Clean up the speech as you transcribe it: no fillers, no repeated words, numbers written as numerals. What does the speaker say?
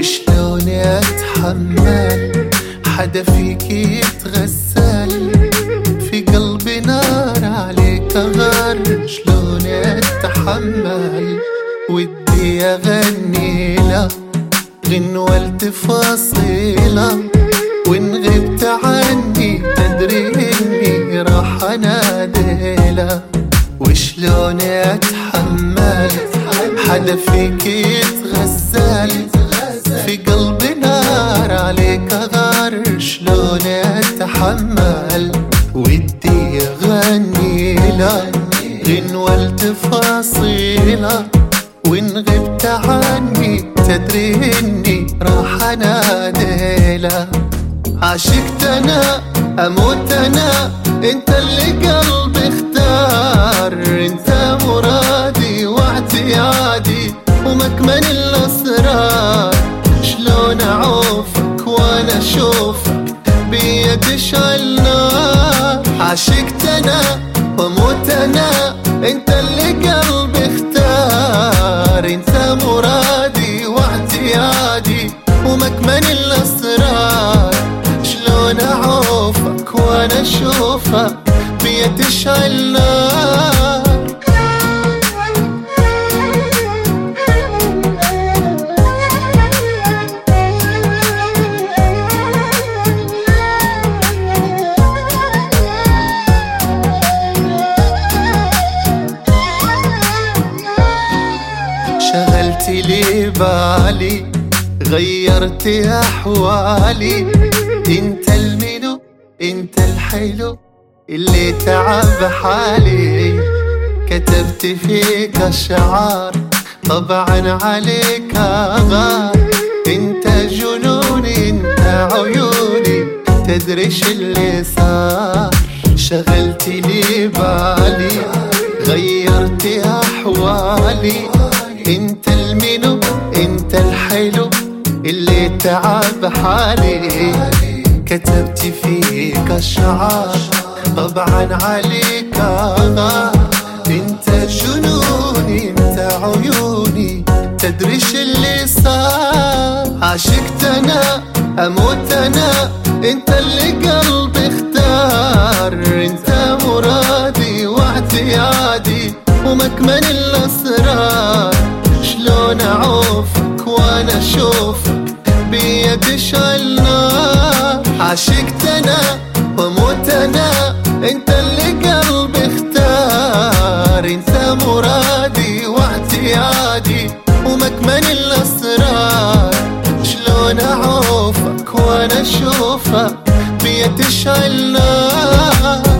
وشلوني اتحمل حدا فيك يتغسل في قلبي نار عليك غار. شلوني اتحمل ودي اغني له غنوة التفاصيله، وان غبت عني تدري اني راح اناديله. وشلوني اتحمل حدا فيك يتغسل في قلبي نار عليك غار. شلوني اتحمل ودي اغني له غنوة التفاصيله، وان غبت عني تدري اني راح اناديله. عشقت انا اموت انا، انت اللي قلبي اختار، انت مرادي واعتيادي ومكمن الاسرار. شلون اعوفك وانا اشوفك بيد اشعل نار. عشقت انا واموت انا، انت اللي قلبي اختار، انت مرادي واعتيادي ومكمن الاسرار. شلون اعوفك وانا اشوفك بيد اشعل نار. شغلت لي بالي غيرت احوالي، انت المنو انت الحلو اللي تعب حالي. كتبت فيك اشعار طبعا عليك غار، انت جنوني انت عيوني تدريش اللي صار. شغلت لي بالي غيرت احوالي، انت المنو انت الحلو اللي تعب حالي. كتبت فيك اشعار طبعا عليك غار، انت جنوني انت عيوني تدريش اللي صار. عشقت انا اموت انا، انت اللي قلبي اختار، انت مرادي واعتيادي ومكمن الاسرار. شلون اعوفك وانا اشوفك بيد اشعل نار. عشقت انا واموت انا، انت اللي قلبي اختار، انت مرادي واعتيادي ومكمن الاسرار. شلون اعوفك وانا اشوفك بيد اشعل نار.